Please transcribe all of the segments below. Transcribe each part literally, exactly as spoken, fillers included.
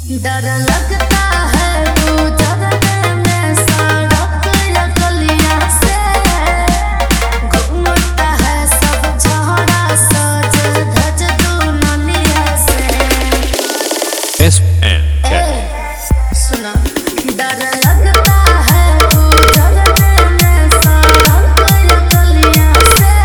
डर लगता है तू जगने में सड़क या गलियां से घूमता है सब छोड़ा सज धज दुनिया से। S N K सुना डर लगता है तू जगने में सड़क या गलियां से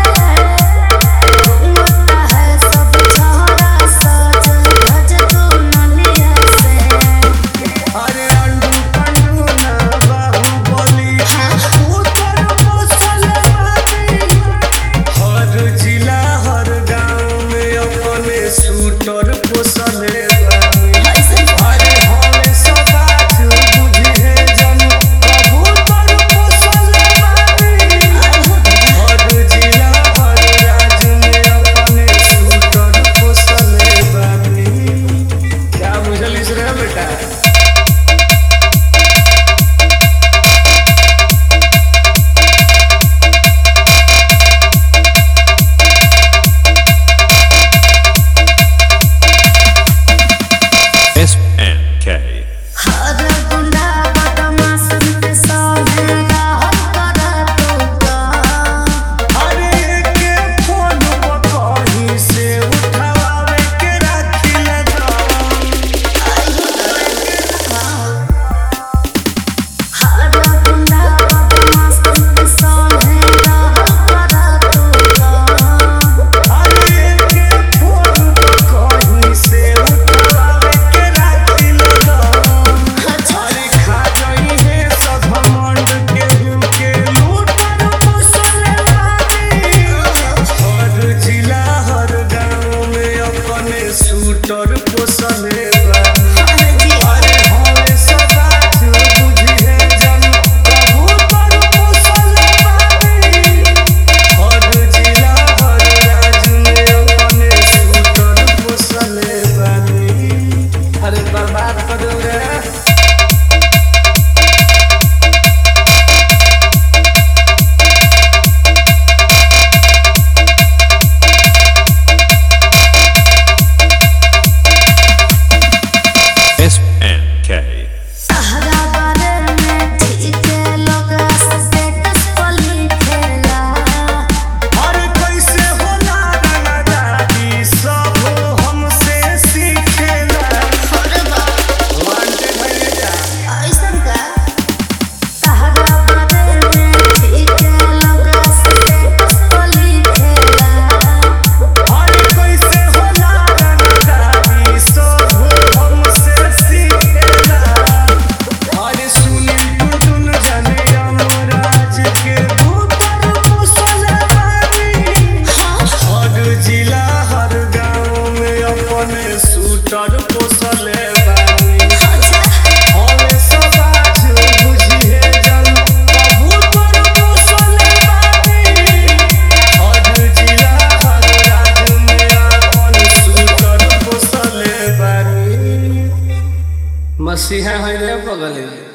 घूमता है सब छोड़ा सज धज दुनिया से। अरे अंडू पंडू ना बाहुबली उतर पोसल बानी हर जिला हर गांव में अपने शूटर पोसले बानी। अरे हमें सब बात बुझे जन कबूतर पोसले बानी हर जिला हर राज्य में अपने शूटर पोसले बानी। क्या बुझलिस रे बेटा? S N K हर गुंडा बदमाश के सामने राह कर तू का। अरे के फोन पर कहीं से उठावे के रखिल दाम। हर गुंडा बदमाश के सामने राह कर तू का। अरे के फोन पर कहीं से उठावे के रखिल दाम। अरे खा गई है सब मंड के के लूटर पोसले बानी हर जिला हर गांव में अपने शूटर पोसले बानी। अरे हमें सब बात बुझे जन कबूतर पोसले बानी हर जिला हर राज्य में अपने शूटर पोसले बानी। अरे बर्बाद कर दो रे। S N K हरा बारे में ठीक है लोग स्टेटस पर लिखेला। अरे कैसे होला रंगदारी सब हमसे सीखेला। वांटे भइले जा। ऐसन का हरा बारे में ठीक है लोग स्टेटस पर लिखेला। अरे कैसे होला रंगदारी सब हमसे सीखेला। अरे सुनी टुटुन जाने यमराज के भूतर पोसले बानी हर जिला हर गांव में अपने शूटर पोसले बानी। हमें सब बात बुझिए जन कबूतर पोसले बानी हर जिला हर राज्य में अपने शूटर पोसले बानी। मसीहा है रे बगल में।